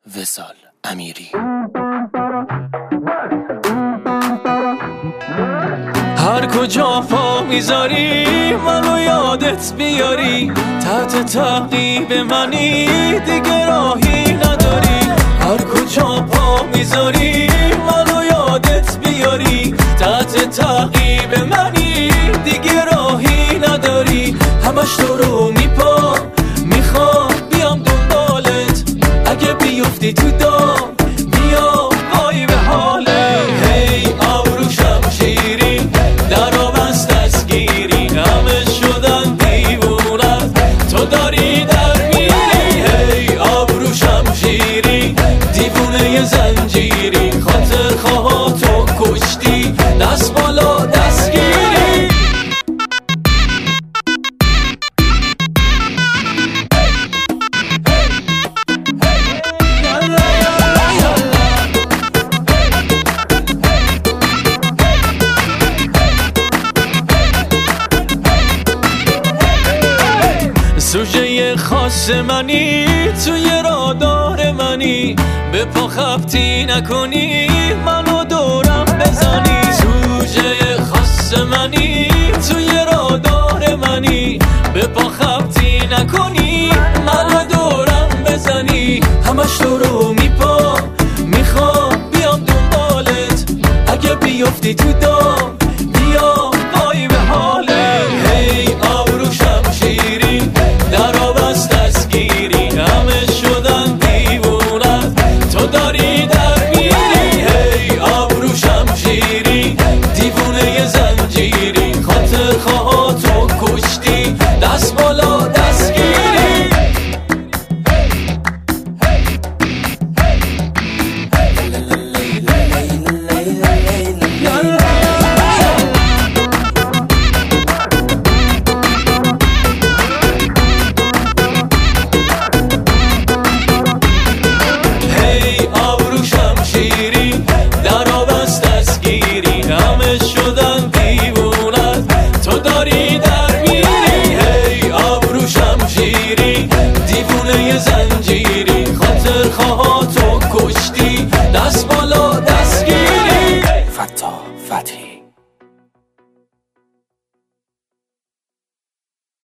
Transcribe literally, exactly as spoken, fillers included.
وصال امیری. هر کجا پا میذاری منو یادت بیاری، تحت تعقیب منی دیگه راهی نداری. هر کجا پا میذاری منو یادت بیاری، تحت تعقیب منی دیگه راهی نداری. همش تو رو میپا میخوام بیام دنبالت، اگه بیفتی تو دام بیا وای به حاله. هی آبرو شمشیری درا بست دستگیری، همه شدن دیوونت تو داری در میری. هی آبرو شمشیری دیوونه زنجیری، خاطر خواه تو کشتی دست بالا دستگیری. سوژه خاص منی توی رادار منی، به پا خبتی نکنی منو دورم بزنی. سوژه خاص منی توی رادار منی، به پا خبتی نکنی منو دورم بزنی. همش تو رو میپا میخوام بیام دنبالت، اگه بیفتی تو دام